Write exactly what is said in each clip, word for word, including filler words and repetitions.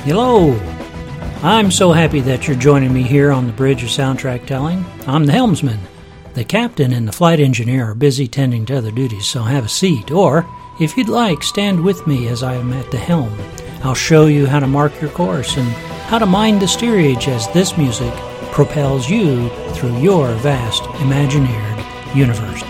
Hello! I'm so happy that you're joining me here on the Bridge of Soundtrack Telling. I'm the helmsman. The captain and the flight engineer are busy tending to other duties, so have a seat. Or, if you'd like, stand with me as I am at the helm. I'll show you how to mark your course and how to mind the steerage as this music propels you through your vast, imagineered universe.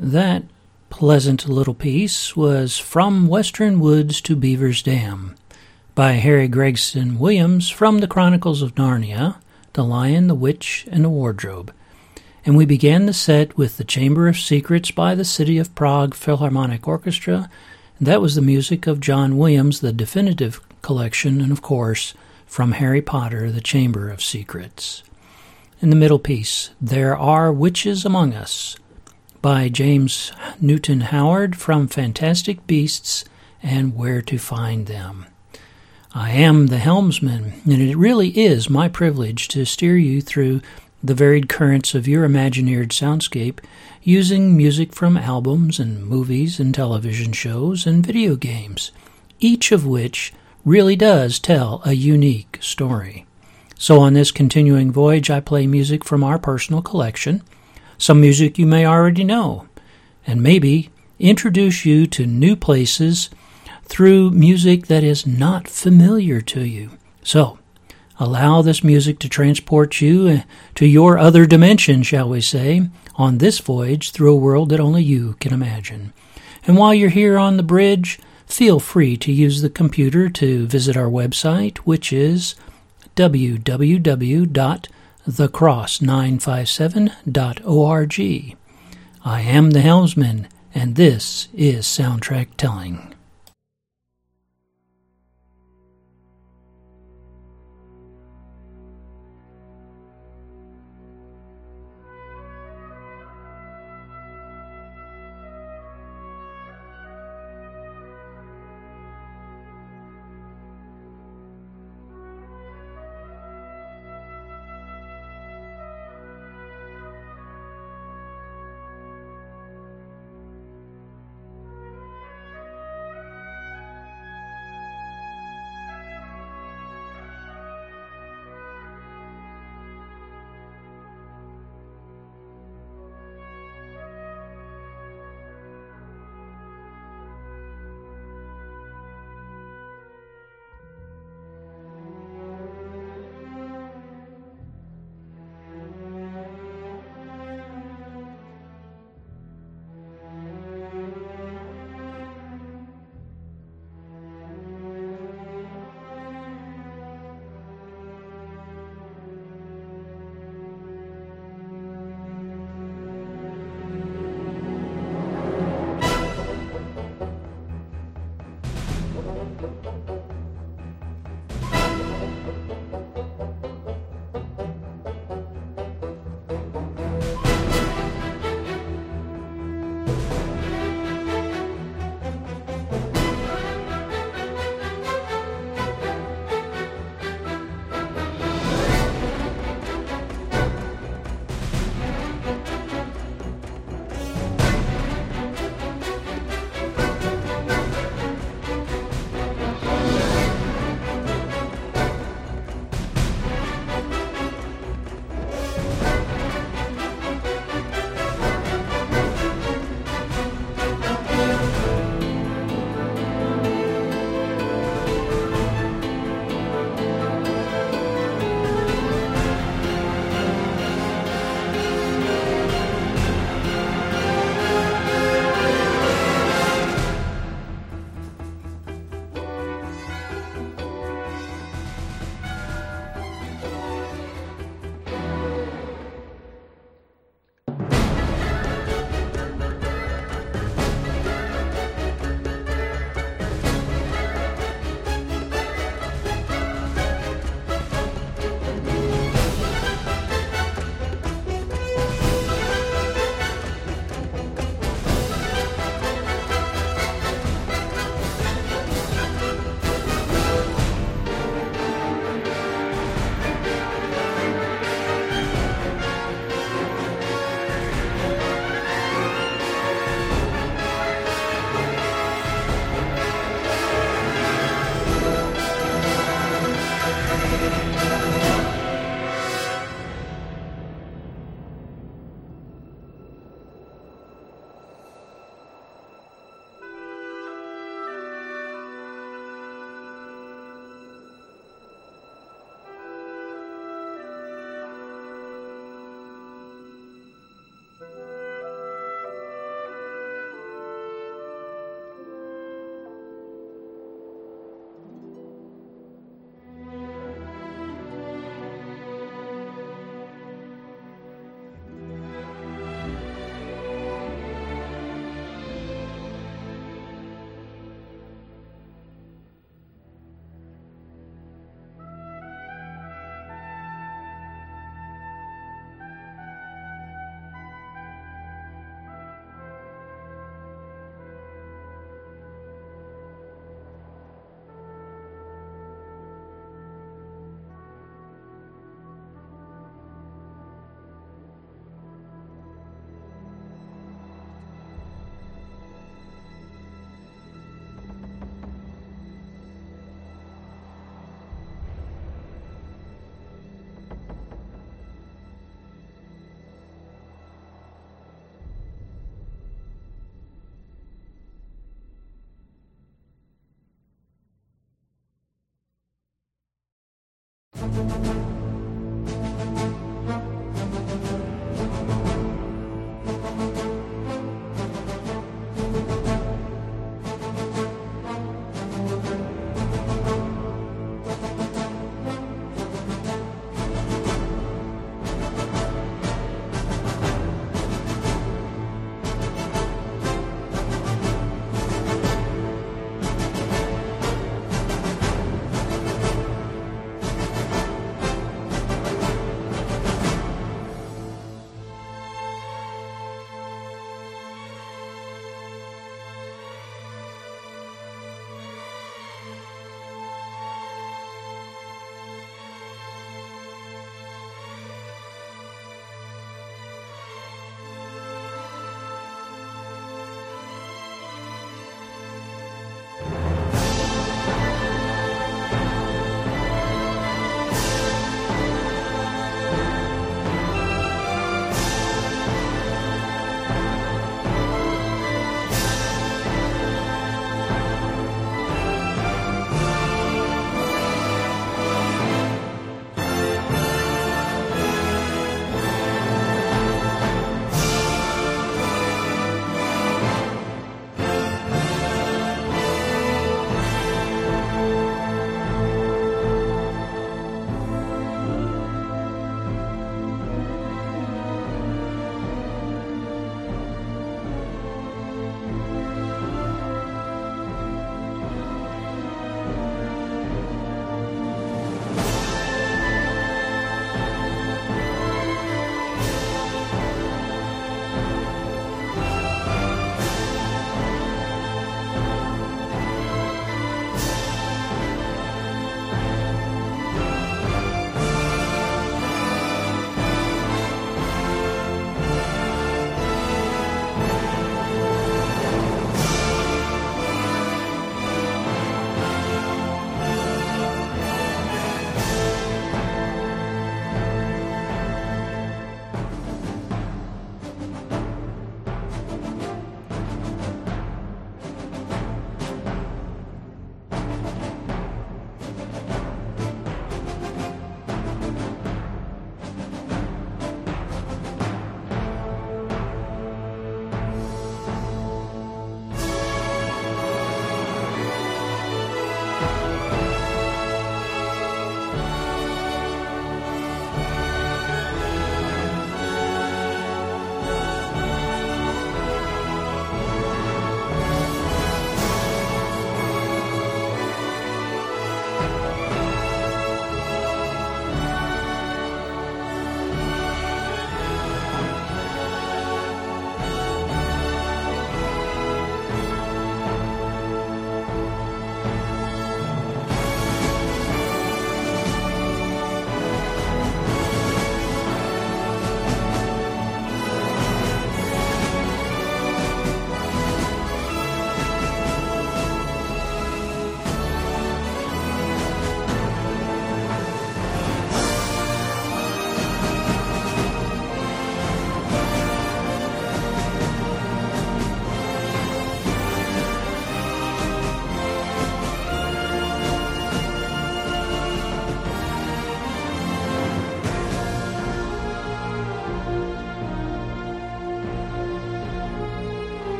That pleasant little piece was From Western Woods to Beaver's Dam by Harry Gregson Williams from the Chronicles of Narnia, The Lion, the Witch, and the Wardrobe. And we began the set with The Chamber of Secrets by the City of Prague Philharmonic Orchestra. And that was the music of John Williams, the definitive collection, and of course, from Harry Potter, The Chamber of Secrets. In the middle piece, There Are Witches Among Us by James Newton Howard from Fantastic Beasts and Where to Find Them. I am the helmsman, and it really is my privilege to steer you through the varied currents of your imagineered soundscape using music from albums and movies and television shows and video games, each of which really does tell a unique story. So on this continuing voyage, I play music from our personal collection, some music you may already know, and maybe introduce you to new places through music that is not familiar to you. So, allow this music to transport you to your other dimension, shall we say, on this voyage through a world that only you can imagine. And while you're here on the bridge, feel free to use the computer to visit our website, which is w w w dot the cross nine five seven dot org. I am the helmsman, and this is Soundtrack Telling.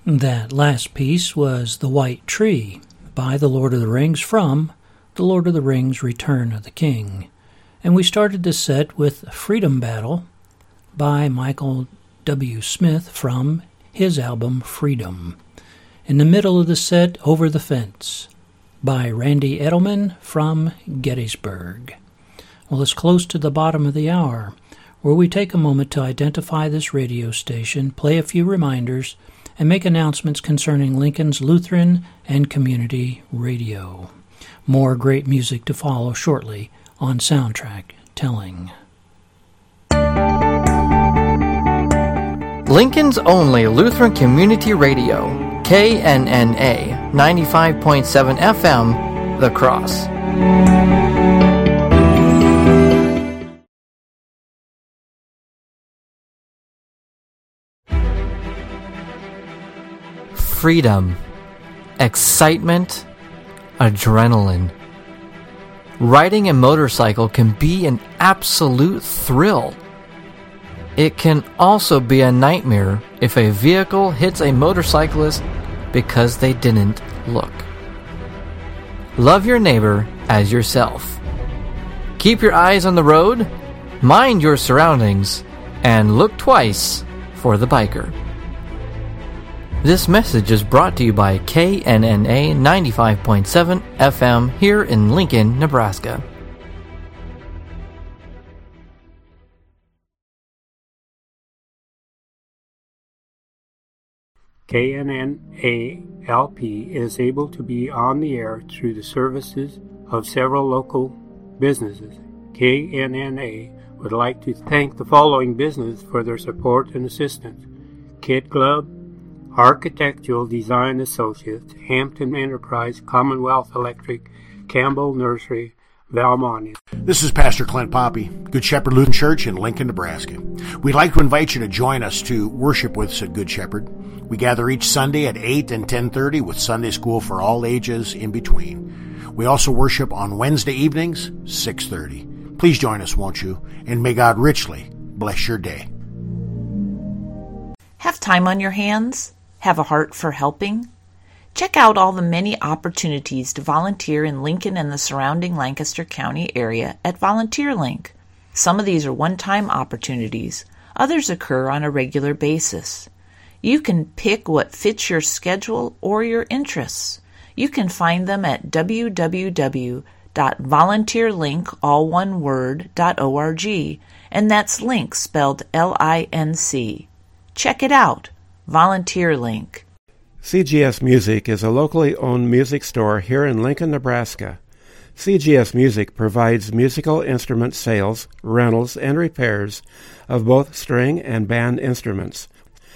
That last piece was The White Tree by The Lord of the Rings from The Lord of the Rings Return of the King. And we started this set with Freedom Battle by Michael W. Smith from his album Freedom. In the middle of the set, Over the Fence by Randy Edelman from Gettysburg. Well, it's close to the bottom of the hour, where we take a moment to identify this radio station, play a few reminders, and make announcements concerning Lincoln's Lutheran and Community Radio. More great music to follow shortly on Soundtrack Telling. Lincoln's only Lutheran Community Radio, K N N A, ninety-five point seven F M, The Cross. Freedom, excitement, adrenaline. Riding a motorcycle can be an absolute thrill. It can also be a nightmare if a vehicle hits a motorcyclist because they didn't look. Love your neighbor as yourself. Keep your eyes on the road, mind your surroundings, and look twice for the biker. This message is brought to you by K N N A ninety-five point seven F M here in Lincoln, Nebraska. K N N A L P is able to be on the air through the services of several local businesses. K N N A would like to thank the following businesses for their support and assistance: Kid Club, Architectural Design Associates, Hampton Enterprise, Commonwealth Electric, Campbell Nursery, Valmont. This is Pastor Clint Poppy, Good Shepherd Lutheran Church in Lincoln, Nebraska. We'd like to invite you to join us to worship with us at Good Shepherd. We gather each Sunday at eight and ten thirty with Sunday school for all ages in between. We also worship on Wednesday evenings, six thirty. Please join us, won't you? And may God richly bless your day. Have time on your hands? Have a heart for helping? Check out all the many opportunities to volunteer in Lincoln and the surrounding Lancaster County area at VolunteerLink. Some of these are one-time opportunities. Others occur on a regular basis. You can pick what fits your schedule or your interests. You can find them at w w w dot volunteer link, all one word, .org, and that's link spelled L I N C. Check it out. VolunteerLink. C G S Music is a locally owned music store here in Lincoln, Nebraska. C G S Music provides musical instrument sales, rentals, and repairs of both string and band instruments.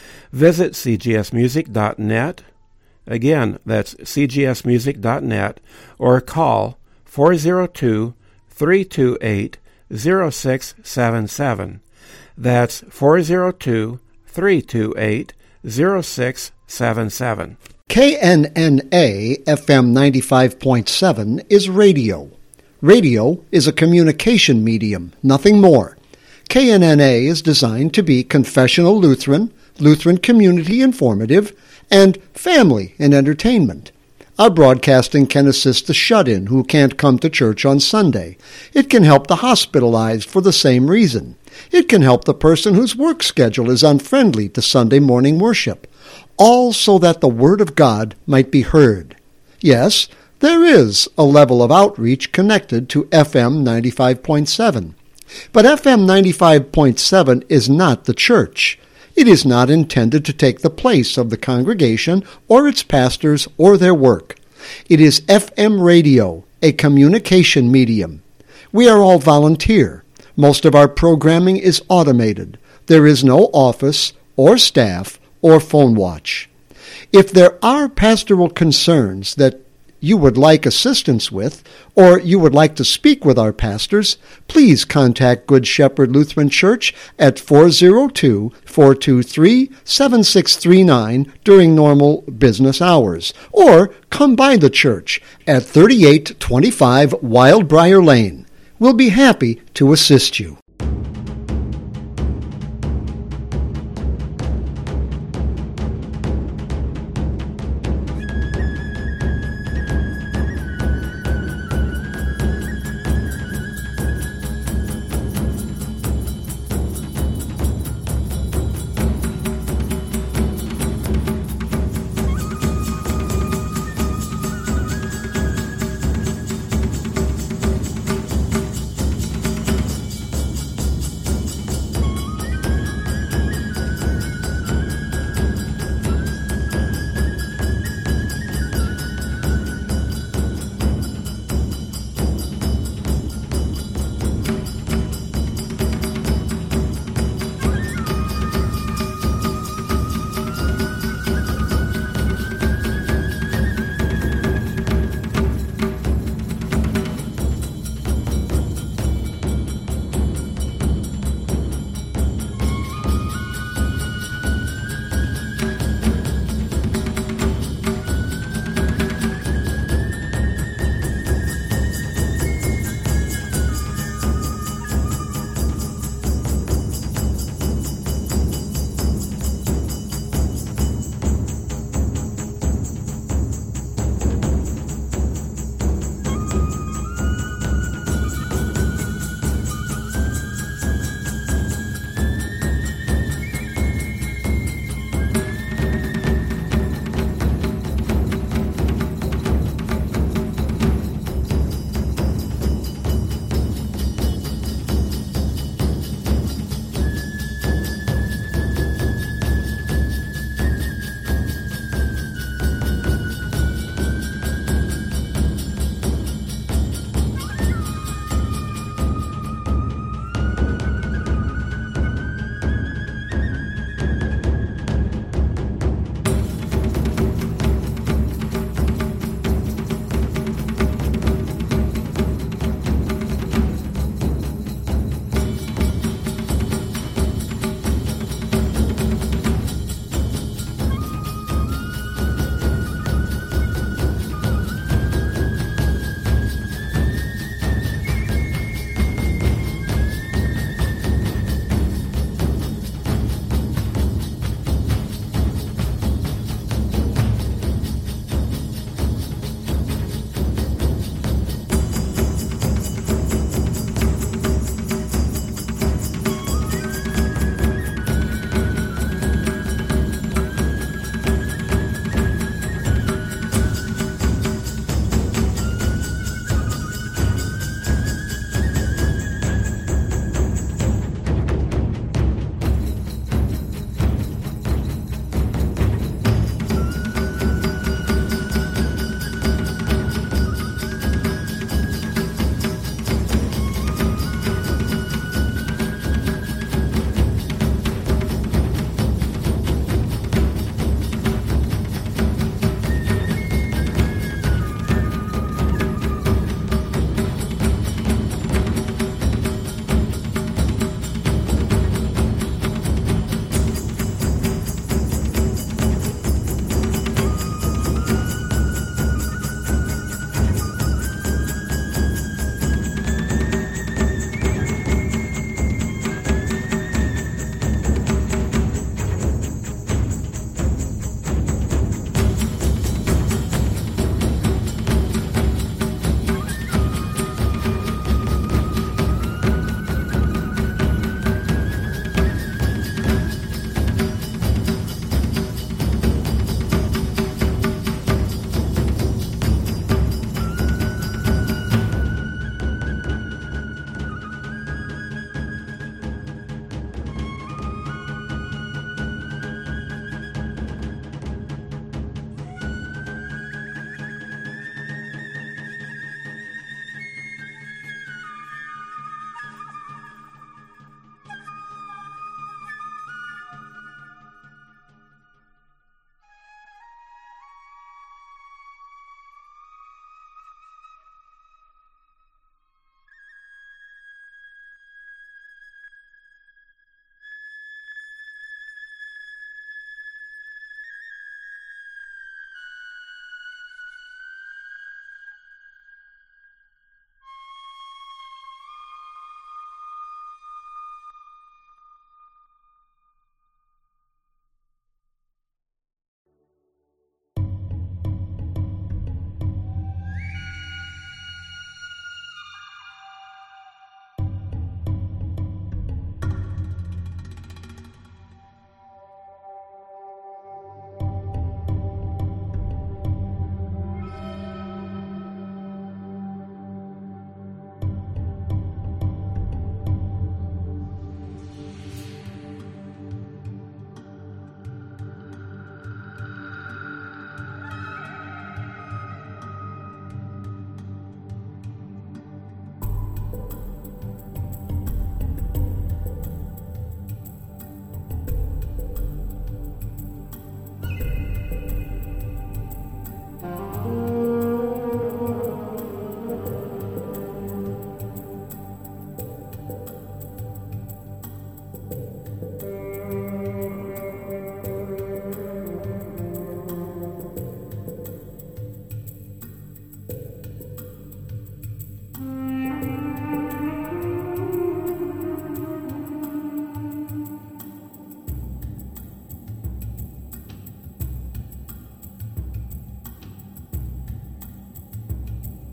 Visit c g s music dot net. Again, that's c g s music dot net, or call four oh two, three two eight, oh six seven seven. That's four oh two, three two eight, oh six seven seven. K N N A F M ninety-five point seven is radio. Radio is a communication medium, nothing more. K N N A is designed to be confessional Lutheran, Lutheran community informative, and family and entertainment. Our broadcasting can assist the shut-in who can't come to church on Sunday. It can help the hospitalized for the same reason. It can help the person whose work schedule is unfriendly to Sunday morning worship, all so that the Word of God might be heard. Yes, there is a level of outreach connected to F M ninety-five point seven. But F M ninety-five point seven is not the church. It is not intended to take the place of the congregation or its pastors or their work. It is F M radio, a communication medium. We are all volunteer. Most of our programming is automated. There is no office or staff or phone watch. If there are pastoral concerns that you would like assistance with, or you would like to speak with our pastors, please contact Good Shepherd Lutheran Church at four oh two, four two three, seven six three nine during normal business hours, or come by the church at thirty-eight twenty-five Wildbriar Lane. We'll be happy to assist you.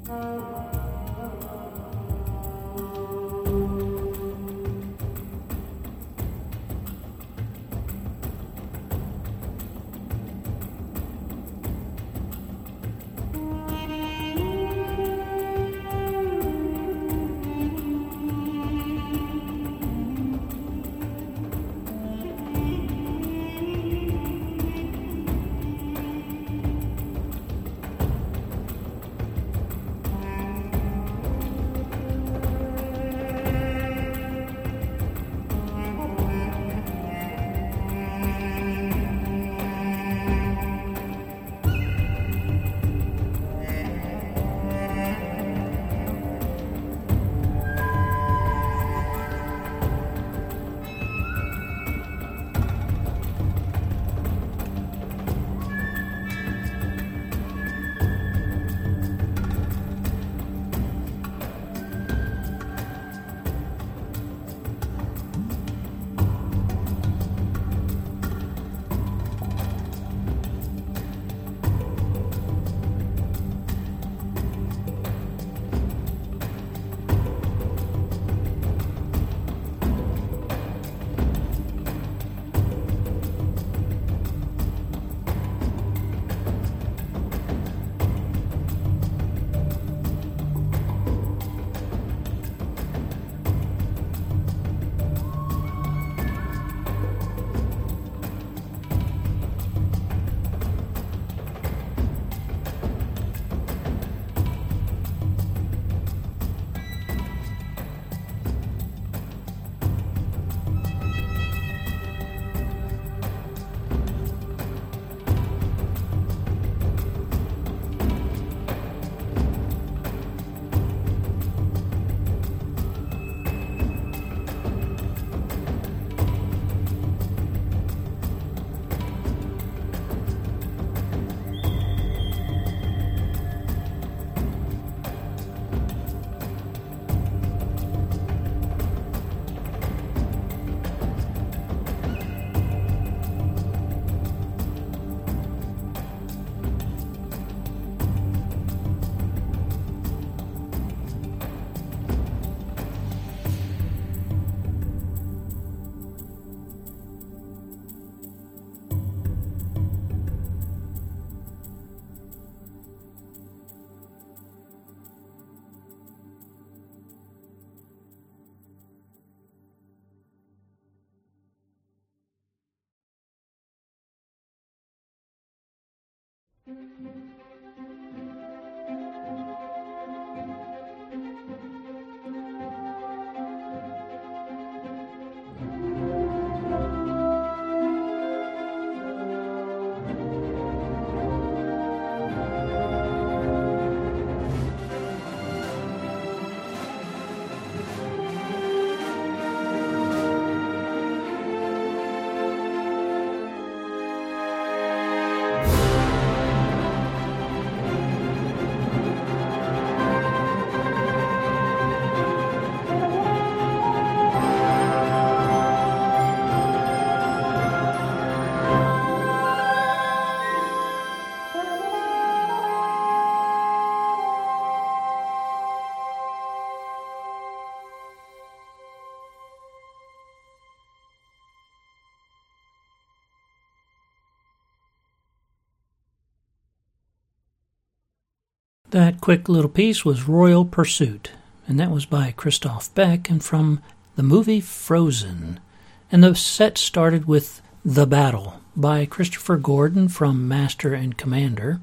That quick little piece was Royal Pursuit, and that was by Christoph Beck and from the movie Frozen. And the set started with The Battle by Christopher Gordon from Master and Commander.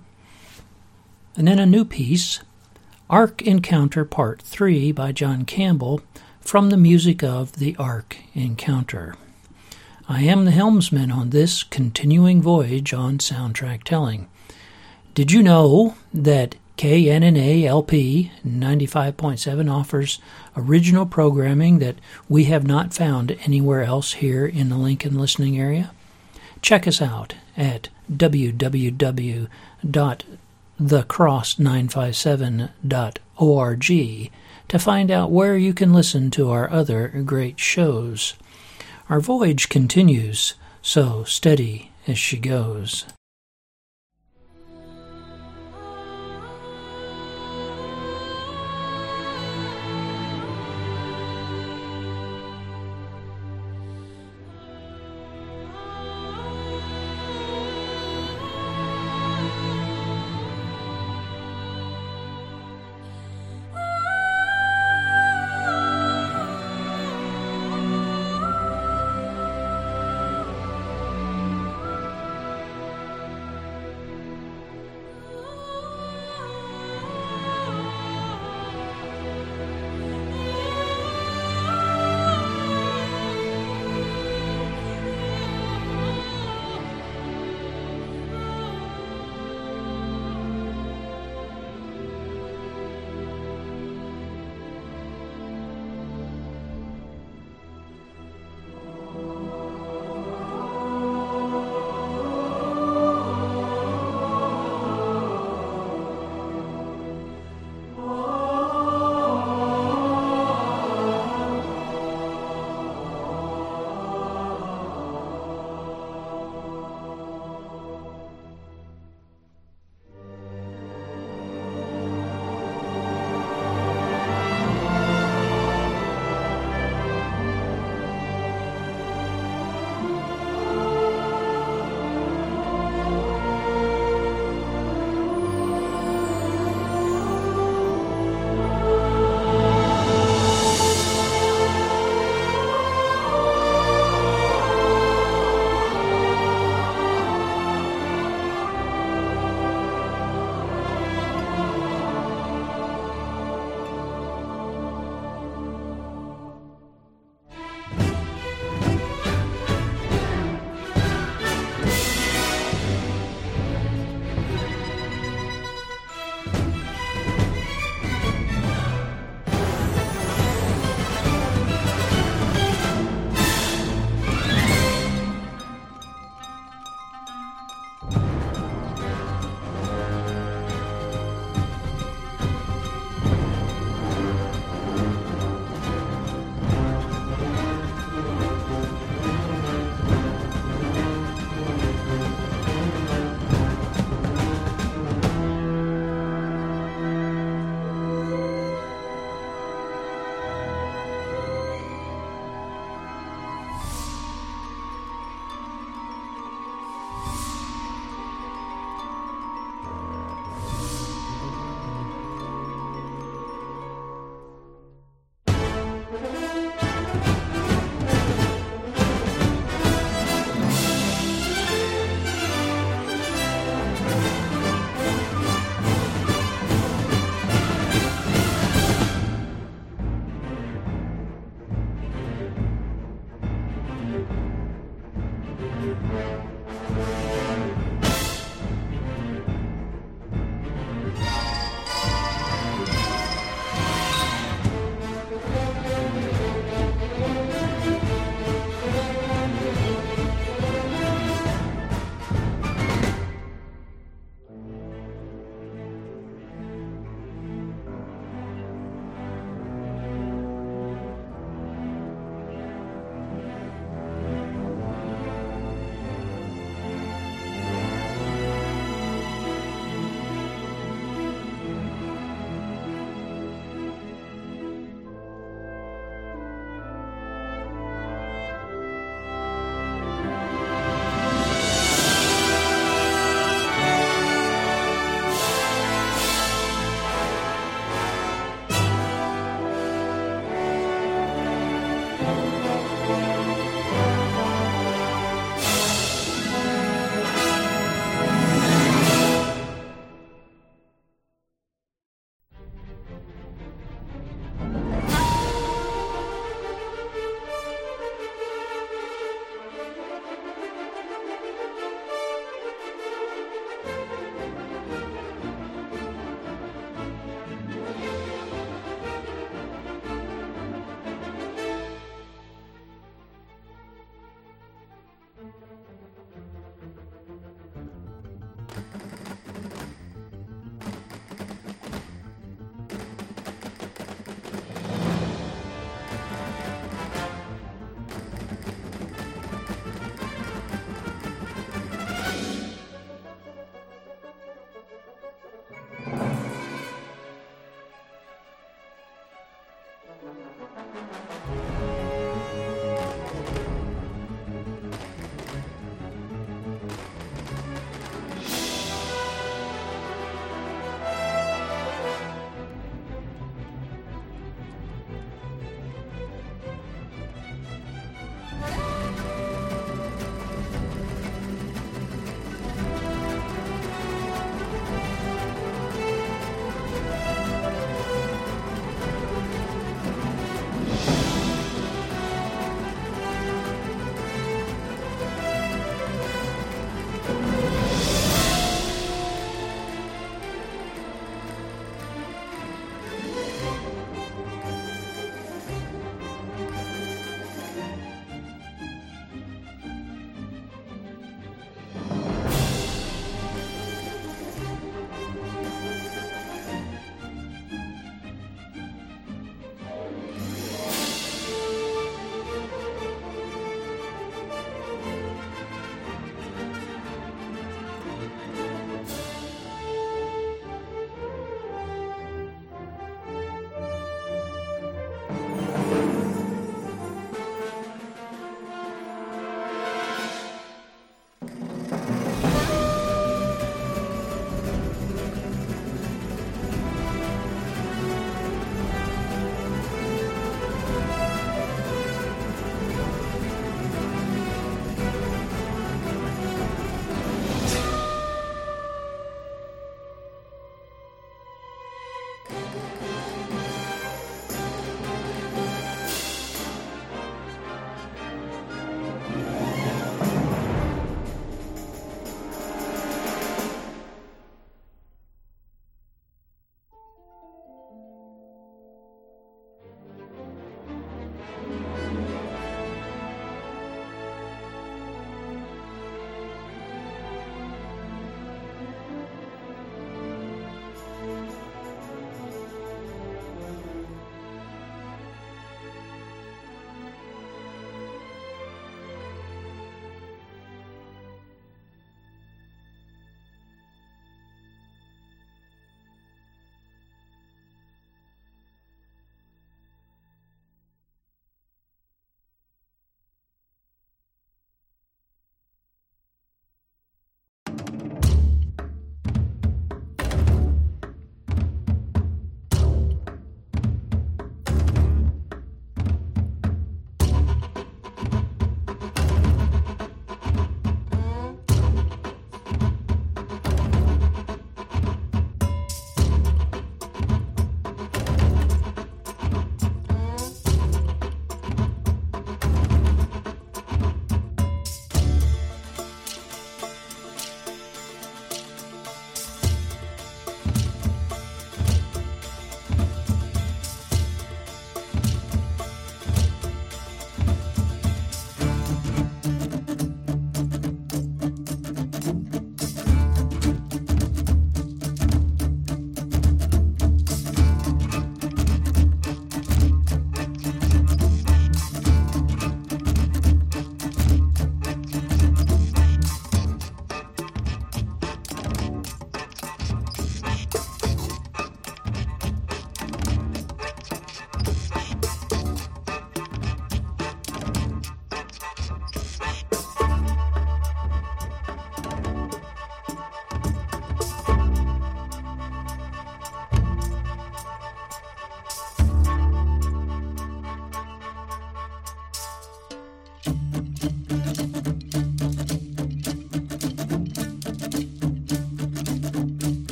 And then a new piece, Ark Encounter Part three by John Campbell from the music of The Ark Encounter. I am the helmsman on this continuing voyage on Soundtrack Telling. Did you know that K N N A L P ninety-five point seven offers original programming that we have not found anywhere else here in the Lincoln listening area? Check us out at w w w dot the cross nine five seven dot org to find out where you can listen to our other great shows. Our voyage continues, so steady as she goes.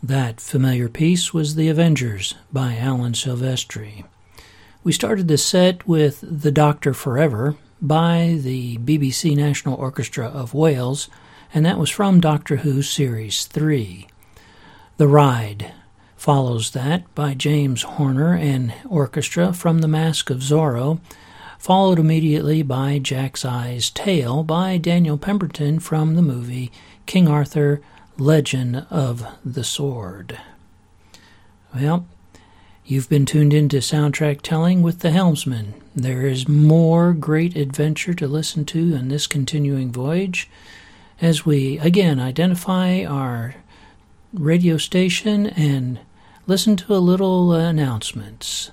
That familiar piece was The Avengers by Alan Silvestri. We started the set with The Doctor Forever by the B B C National Orchestra of Wales, and that was from Doctor Who Series three. The Ride follows that by James Horner and Orchestra from The Mask of Zorro, followed immediately by Jack's Eye's Tale by Daniel Pemberton from the movie King Arthur, Legend of the Sword. Well, you've been tuned into Soundtrack Telling with the Helmsman. There is more great adventure to listen to in this continuing voyage as we, again, identify our radio station and listen to a little uh, announcements.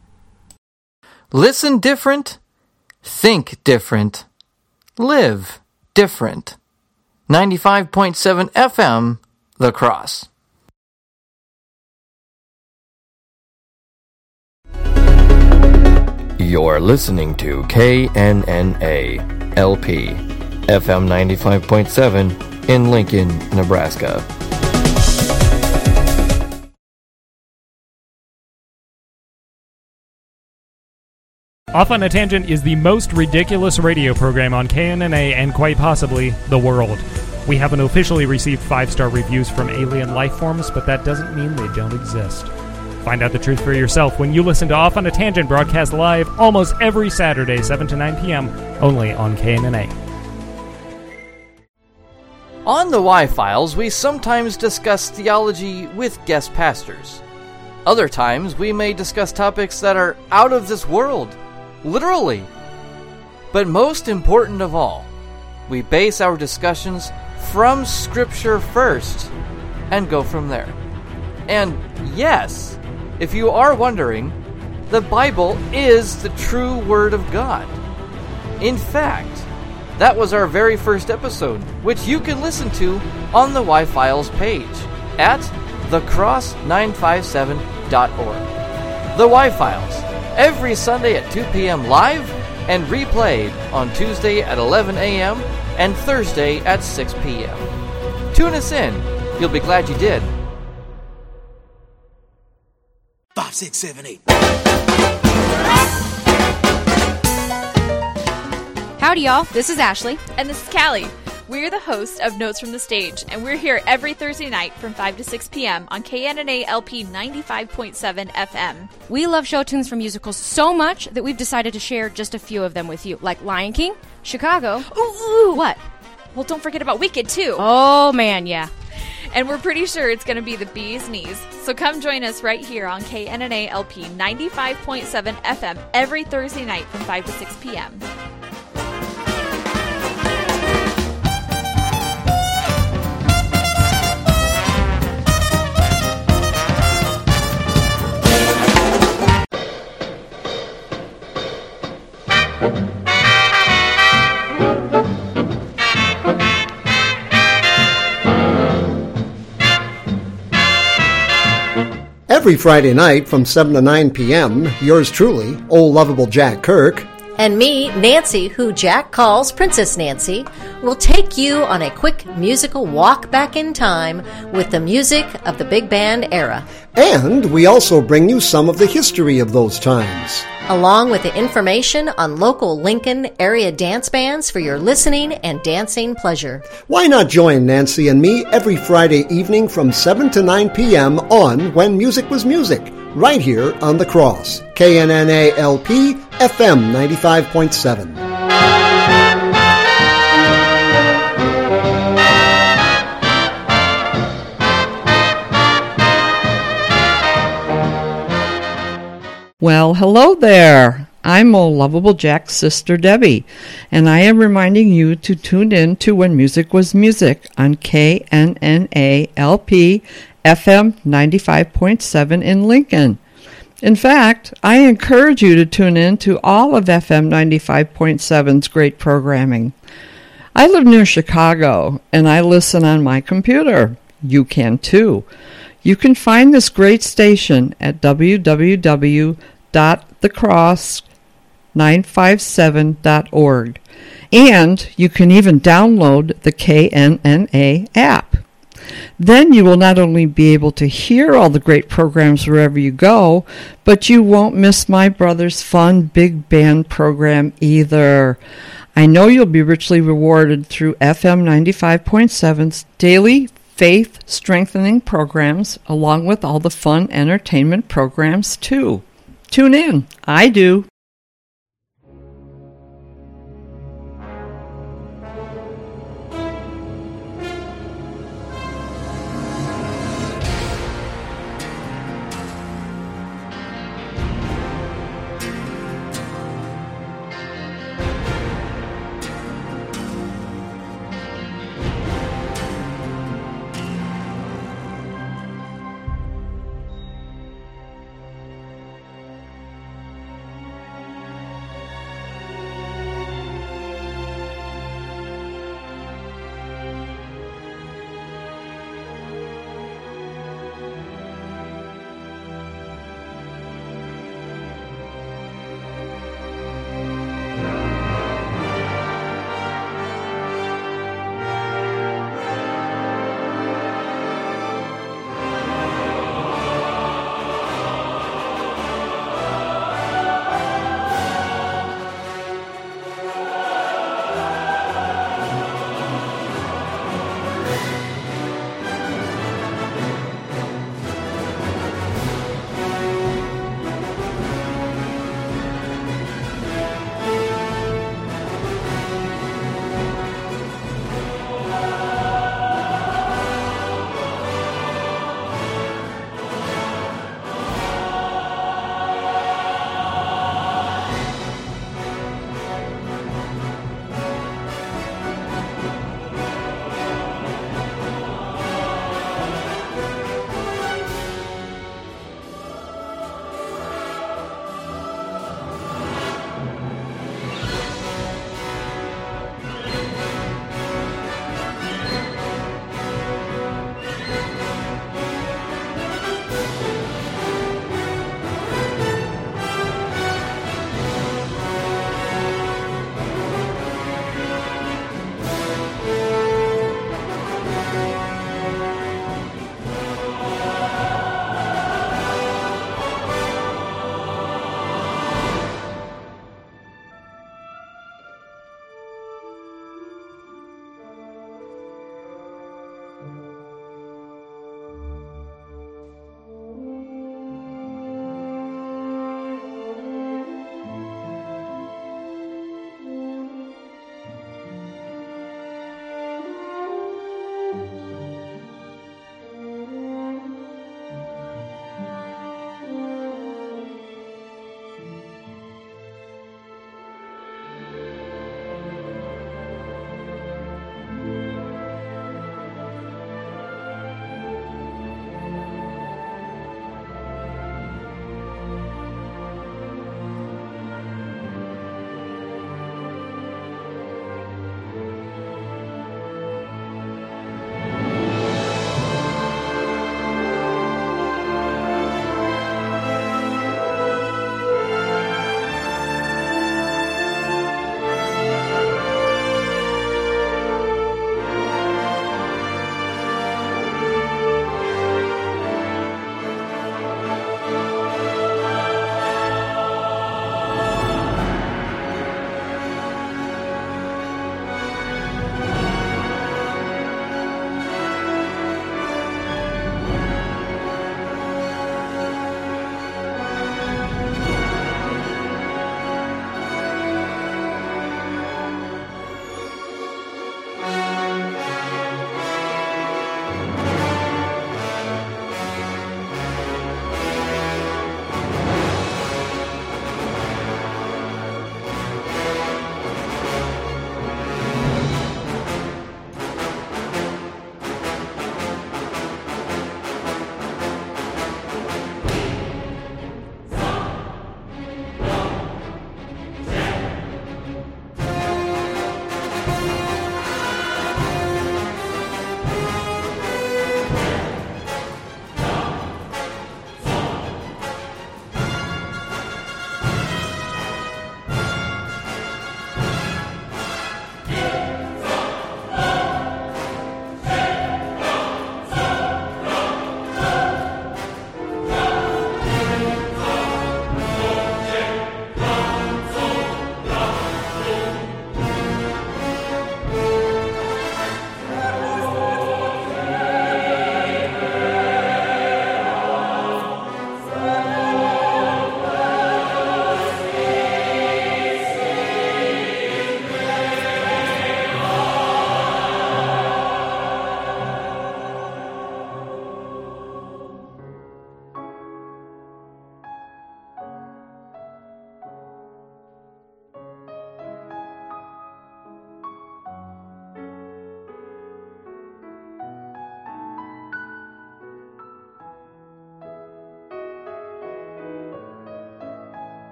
Listen different, think different, live different. ninety-five point seven F M, The Cross. You're listening to K N N A L P, F M ninety-five point seven in Lincoln, Nebraska. Off on a Tangent is the most ridiculous radio program on K N N A and quite possibly the world. We haven't officially received five-star reviews from alien life forms, but that doesn't mean they don't exist. Find out the truth for yourself when you listen to Off on a Tangent, broadcast live almost every Saturday, seven to nine p.m., only on K N N A. On the Y-Files, we sometimes discuss theology with guest pastors. Other times, we may discuss topics that are out of this world. Literally. But most important of all, we base our discussions from Scripture first and go from there. And yes, if you are wondering, the Bible is the true Word of God. In fact, that was our very first episode, which you can listen to on the Y-Files page at the cross nine five seven dot org. The Y-Files, every Sunday at two p.m. live and replayed on Tuesday at eleven a.m. and Thursday at six p.m. Tune us in. You'll be glad you did. Five, six, seven, eight. Howdy, y'all. This is Ashley. And this is Callie. We're the hosts of Notes from the Stage, and we're here every Thursday night from five to six p.m. on K N N A L P ninety-five point seven F M. We love show tunes from musicals so much that we've decided to share just a few of them with you, like Lion King, Chicago. Ooh, ooh. What? Well, don't forget about Wicked, too. Oh, man, yeah. And we're pretty sure it's going to be the bee's knees. So come join us right here on K N N A L P ninety-five point seven F M every Thursday night from five to six p.m. Every Friday night from seven to nine p.m., yours truly, old lovable Jack Kirk, and me, Nancy, who Jack calls Princess Nancy, will take you on a quick musical walk back in time with the music of the big band era. And we also bring you some of the history of those times, along with the information on local Lincoln area dance bands for your listening and dancing pleasure. Why not join Nancy and me every Friday evening from seven to nine p.m. on When Music Was Music, right here on The Cross, K N N A L P, F M ninety-five point seven. Well, hello there. I'm old lovable Jack's sister Debbie, and I am reminding you to tune in to When Music Was Music on K N N A L P F M ninety-five point seven in Lincoln. In fact, I encourage you to tune in to all of F M ninety-five point seven's great programming. I live near Chicago, and I listen on my computer. You can too. You can find this great station at w w w dot the cross nine five seven dot org. And you can even download the K N N A app. Then you will not only be able to hear all the great programs wherever you go, but you won't miss my brother's fun big band program either. I know you'll be richly rewarded through F M ninety-five point seven's daily faith-strengthening programs, along with all the fun entertainment programs, too. Tune in. I do.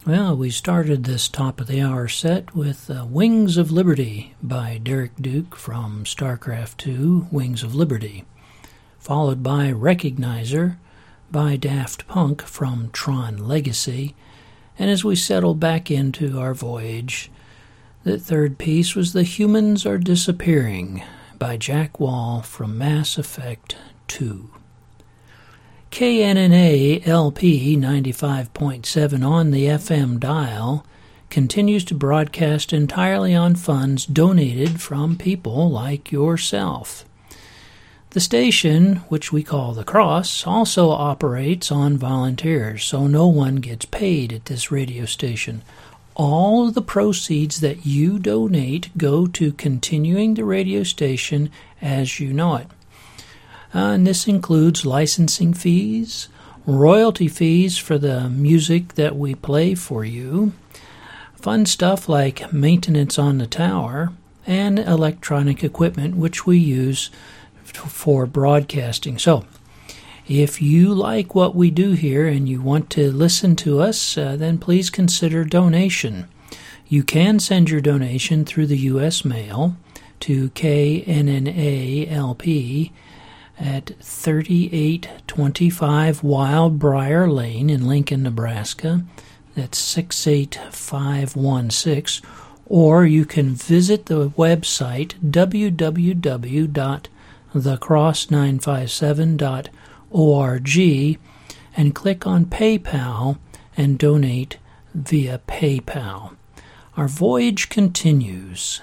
Well, we started this top of the hour set with uh, Wings of Liberty by Derek Duke from StarCraft two, Wings of Liberty, followed by Recognizer by Daft Punk from Tron Legacy. And as we settled back into our voyage, the third piece was The Humans Are Disappearing by Jack Wall from Mass Effect two. K N N A L P ninety-five point seven on the F M dial continues to broadcast entirely on funds donated from people like yourself. The station, which we call The Cross, also operates on volunteers, so no one gets paid at this radio station. All of the proceeds that you donate go to continuing the radio station as you know it. Uh, and this includes licensing fees, royalty fees for the music that we play for you, fun stuff like maintenance on the tower, and electronic equipment which we use for broadcasting. So, if you like what we do here and you want to listen to us, uh, then please consider donation. You can send your donation through the U S mail to K N N A L P at thirty-eight twenty-five Wild Briar Lane in Lincoln, Nebraska. That's six eight five one six. Or you can visit the website w w w dot the cross nine five seven dot org and click on PayPal and donate via PayPal. Our voyage continues.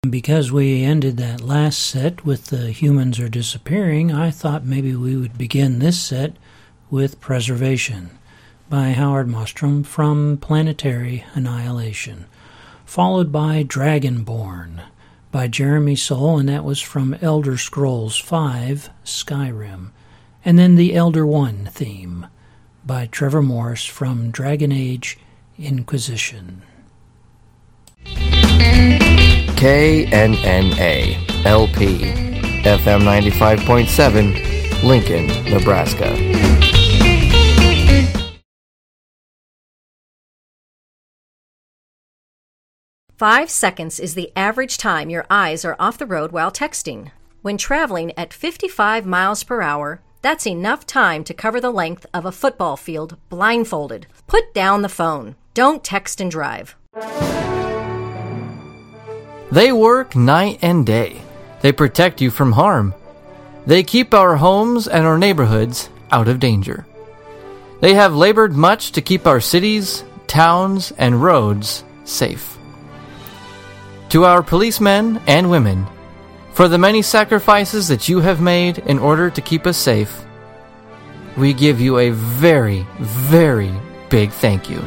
Because we ended that last set with The Humans Are Disappearing, I thought maybe we would begin this set with Preservation by Howard Mostrom from Planetary Annihilation, followed by Dragonborn by Jeremy Soule, and that was from Elder Scrolls five, Skyrim, and then the Elder One theme by Trevor Morris from Dragon Age Inquisition. K N N A L P F M ninety-five point seven, Lincoln, Nebraska. Five seconds is the average time your eyes are off the road while texting. When traveling at fifty-five miles per hour, that's enough time to cover the length of a football field blindfolded. Put down the phone. Don't text and drive. They work night and day. They protect you from harm. They keep our homes and our neighborhoods out of danger. They have labored much to keep our cities, towns, and roads safe. To our policemen and women, for the many sacrifices that you have made in order to keep us safe, we give you a very, very big thank you.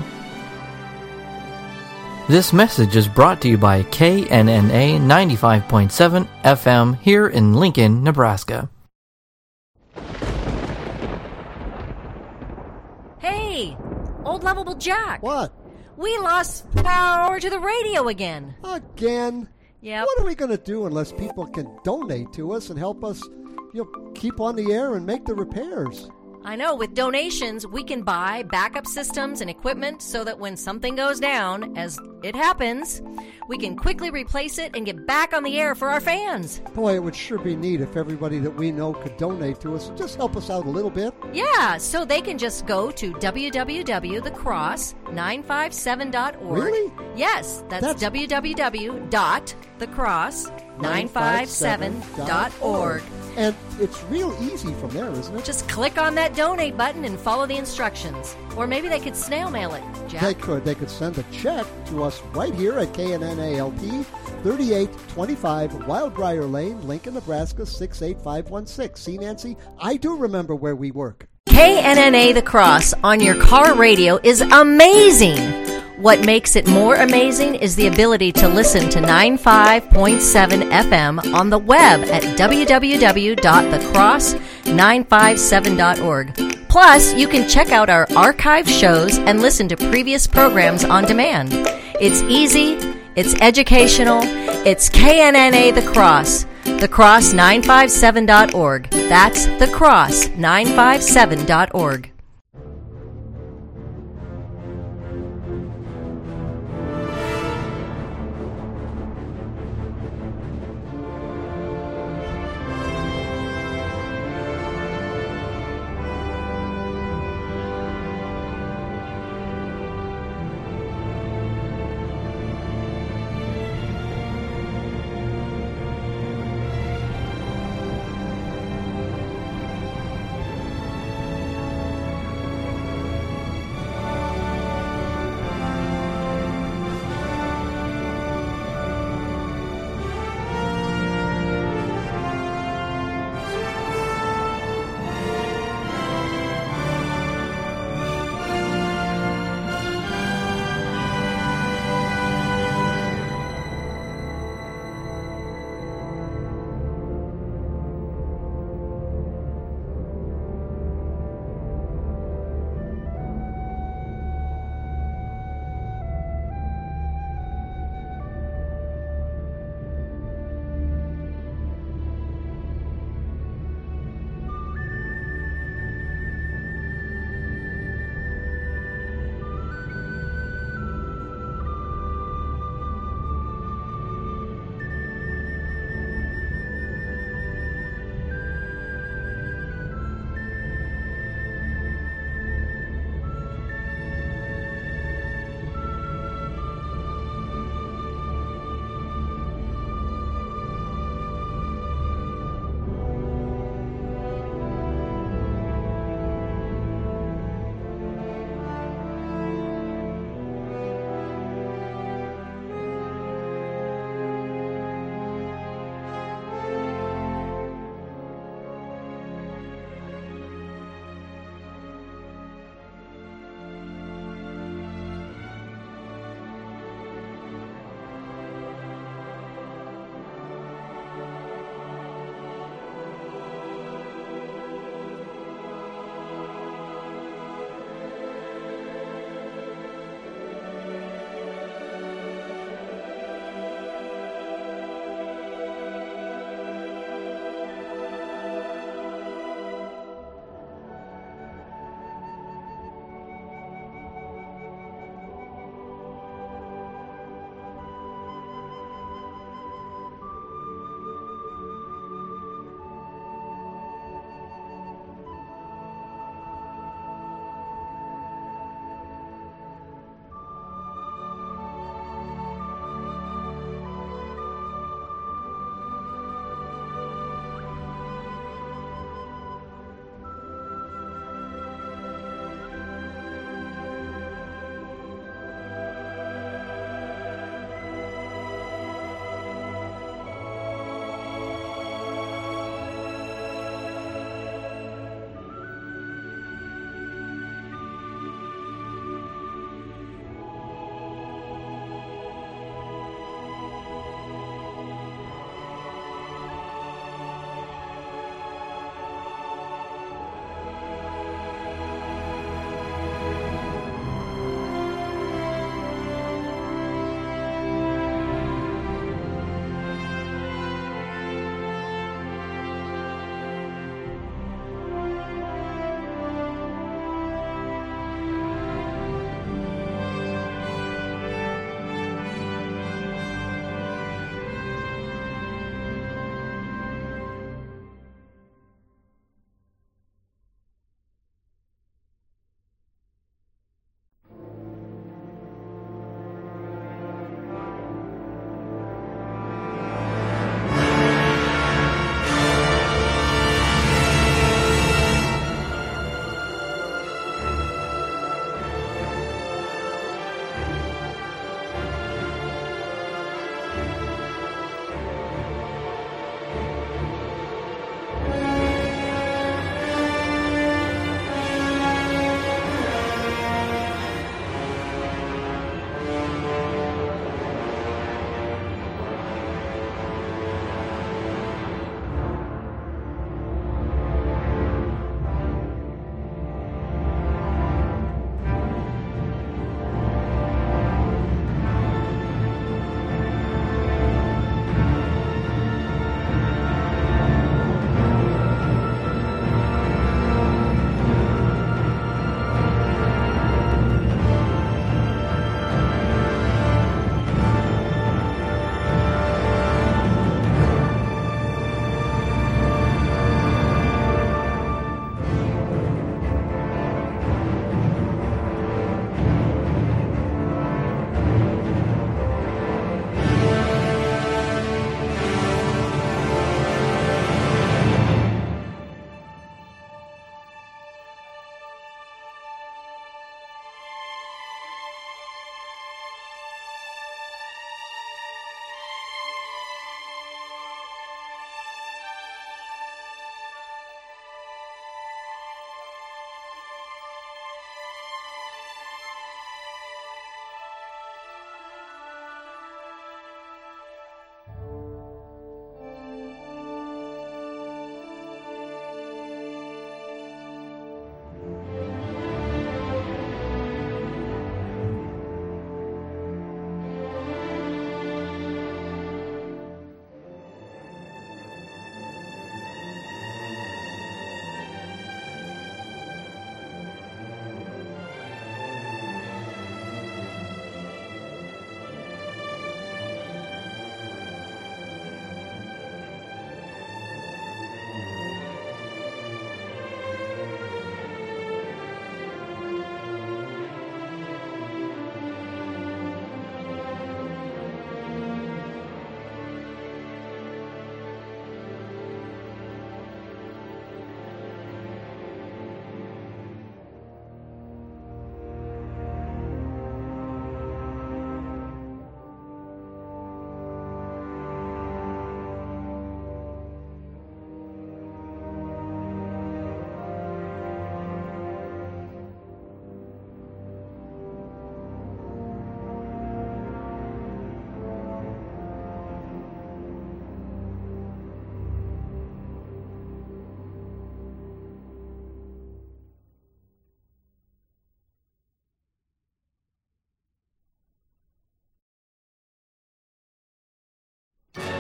This message is brought to you by K N N A ninety-five point seven F M here in Lincoln, Nebraska. Hey, old lovable Jack. What? We lost power to the radio again. Again? Yep. What are we going to do unless people can donate to us and help us, you know, keep on the air and make the repairs? I know, with donations, we can buy backup systems and equipment so that when something goes down, as it happens, we can quickly replace it and get back on the air for our fans. Boy, it would sure be neat if everybody that we know could donate to us. Just help us out a little bit. Yeah, so they can just go to w w w dot the cross nine five seven dot org. Really? Yes, that's, that's... w w w dot the cross nine five seven dot org. And it's real easy from there, isn't it? Just click on that donate button and follow the instructions. Or maybe they could snail mail it, Jack. They could. They could send a check to us right here at K N N A L P, thirty-eight twenty-five Wildbriar Lane, Lincoln, Nebraska, six eight five one six. See, Nancy, I do remember where we work. K N N A The Cross on your car radio is amazing. What makes it more amazing is the ability to listen to ninety-five point seven F M on the web at w w w dot the cross nine five seven dot org. Plus, you can check out our archive shows and listen to previous programs on demand. It's easy, it's educational, it's K N N A The Cross, the cross nine five seven dot org. That's the cross nine five seven dot org.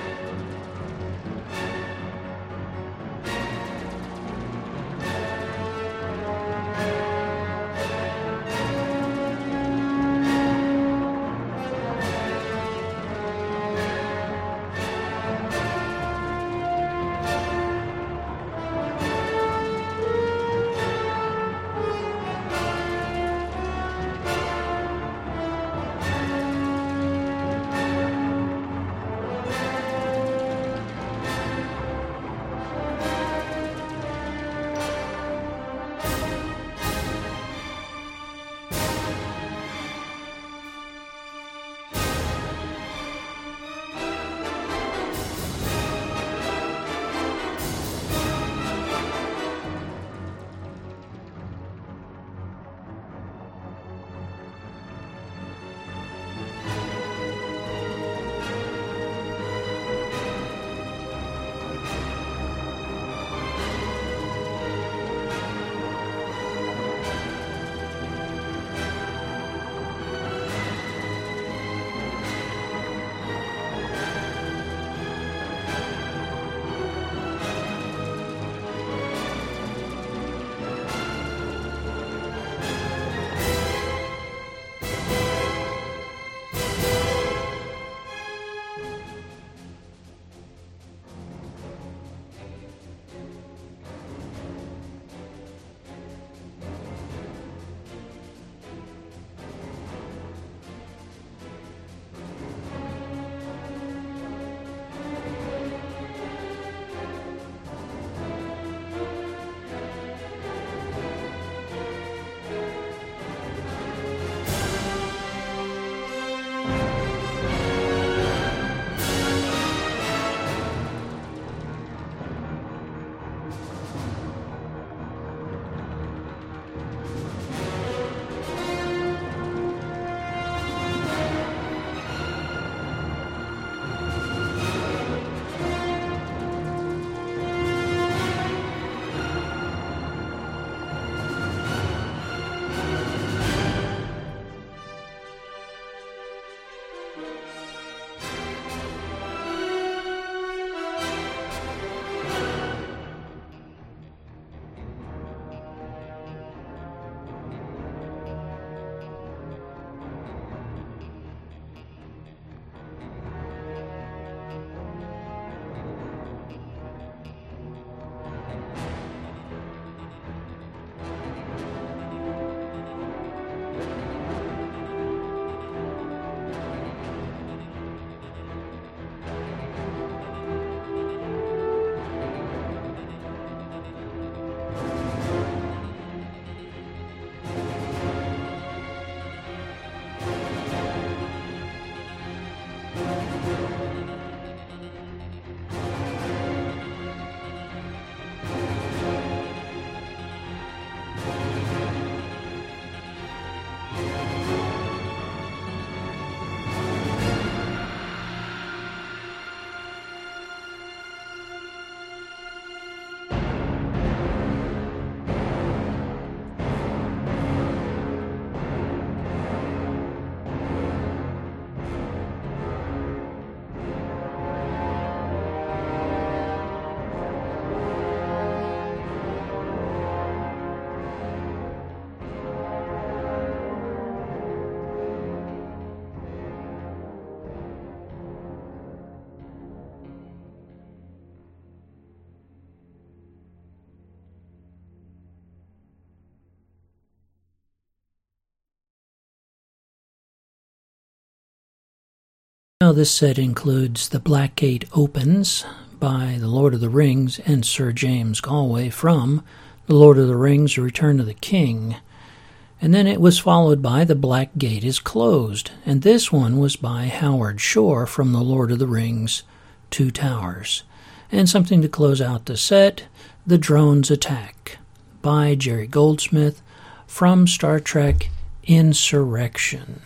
Now this set includes The Black Gate Opens by The Lord of the Rings and Sir James Galway from The Lord of the Rings, Return of the King. And then it was followed by The Black Gate is Closed, and this one was by Howard Shore from The Lord of the Rings, Two Towers. And something to close out the set, The Drones Attack by Jerry Goldsmith from Star Trek Insurrection.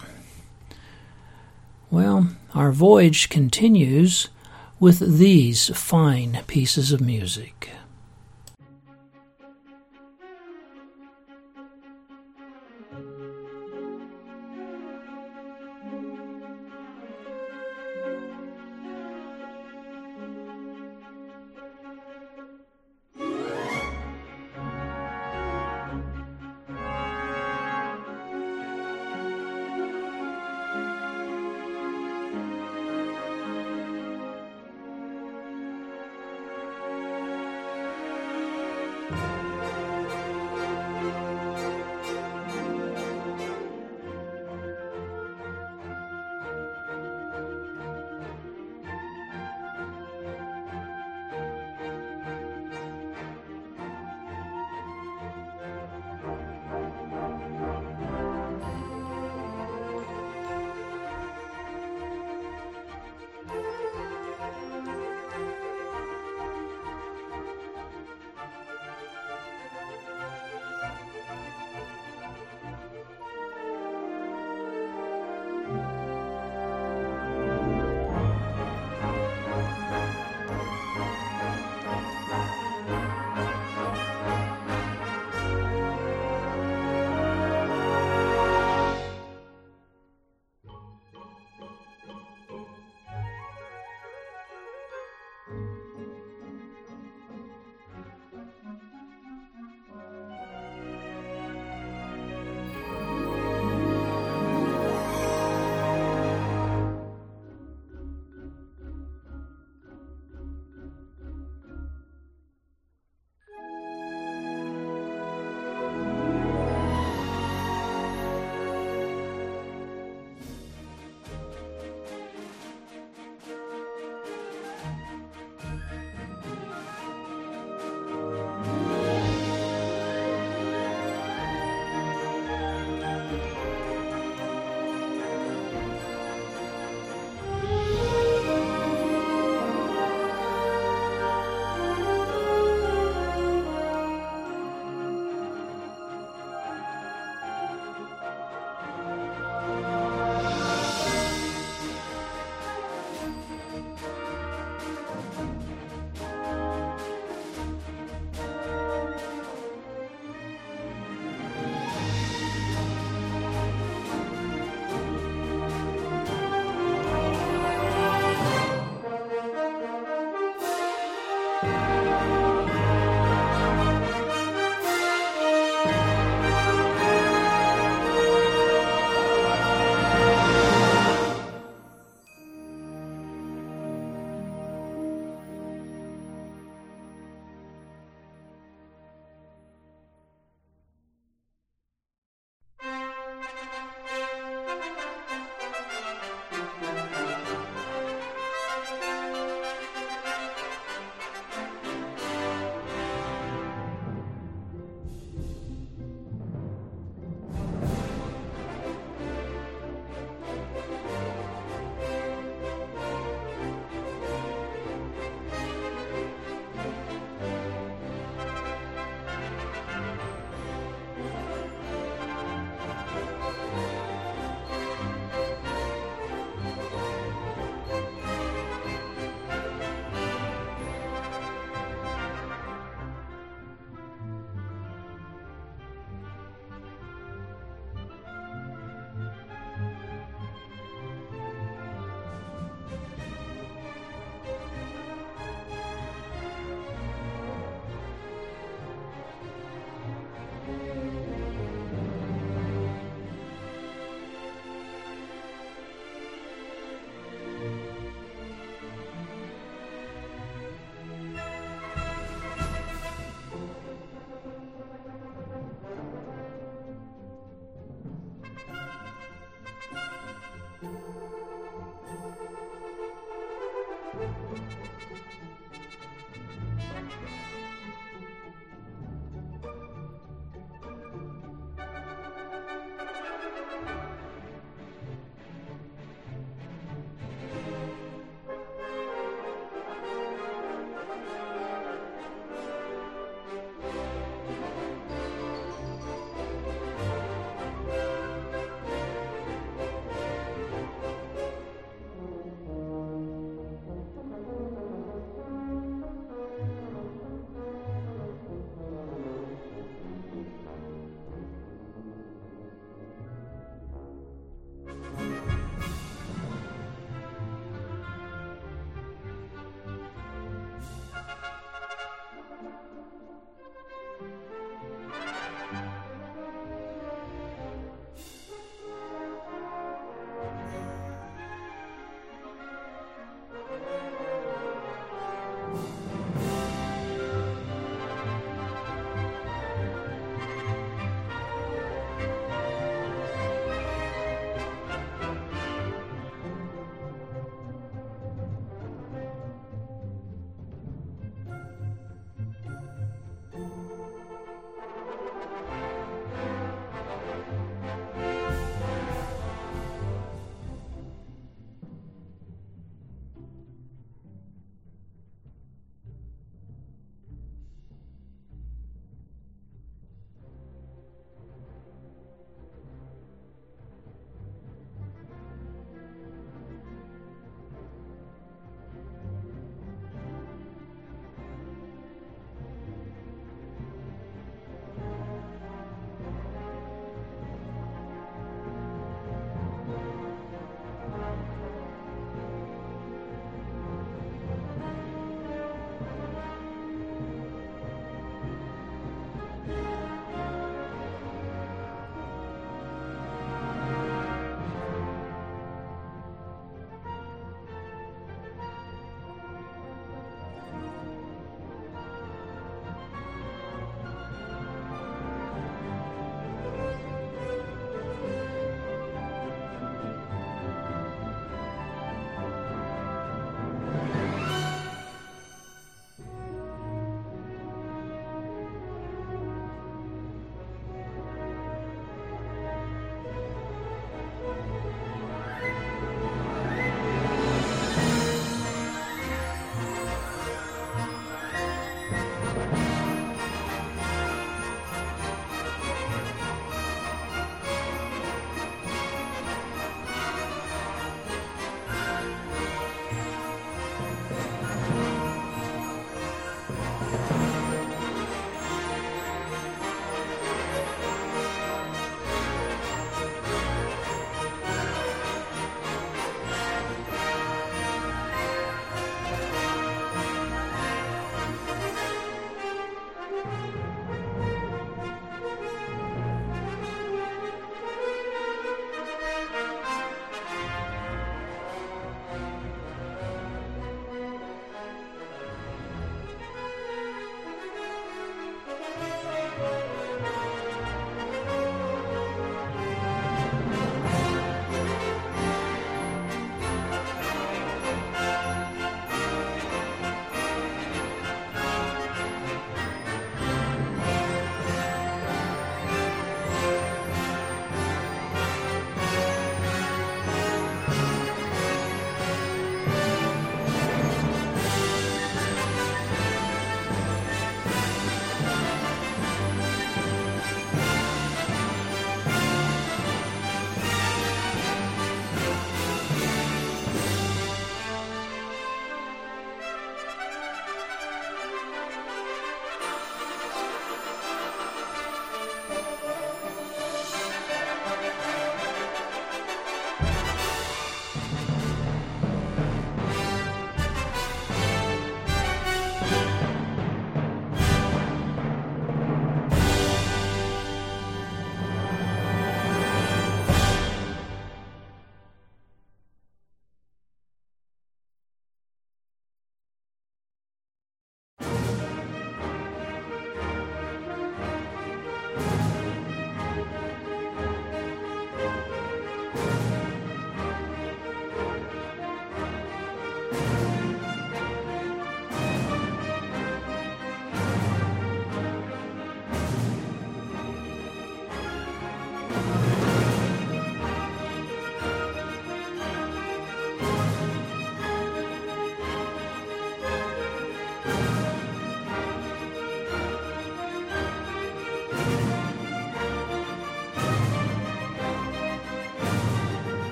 Well, our voyage continues with these fine pieces of music.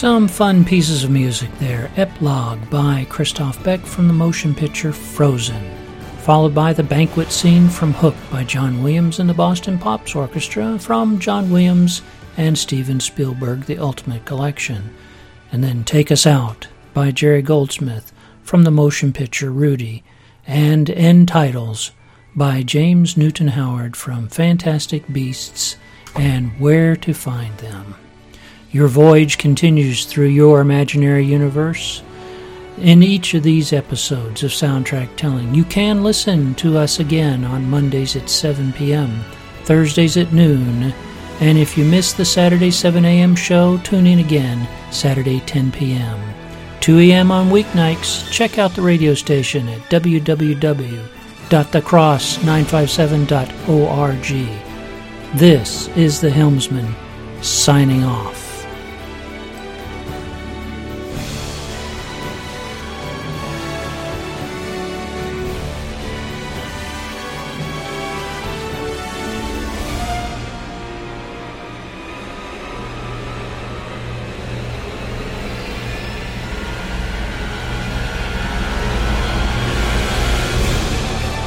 Some fun pieces of music there. Epilogue by Christoph Beck from the motion picture Frozen, followed by the banquet scene from Hook by John Williams and the Boston Pops Orchestra from John Williams and Steven Spielberg, The Ultimate Collection, and then Take Us Out by Jerry Goldsmith from the motion picture Rudy, and End Titles by James Newton Howard from Fantastic Beasts and Where to Find Them. Your voyage continues through your imaginary universe. In each of these episodes of Soundtrack Telling, you can listen to us again on Mondays at seven p.m., Thursdays at noon, and if you miss the Saturday seven a.m. show, tune in again Saturday ten p.m. two a.m. on weeknights. Check out the radio station at w w w dot the cross nine five seven dot org. This is the Helmsman signing off.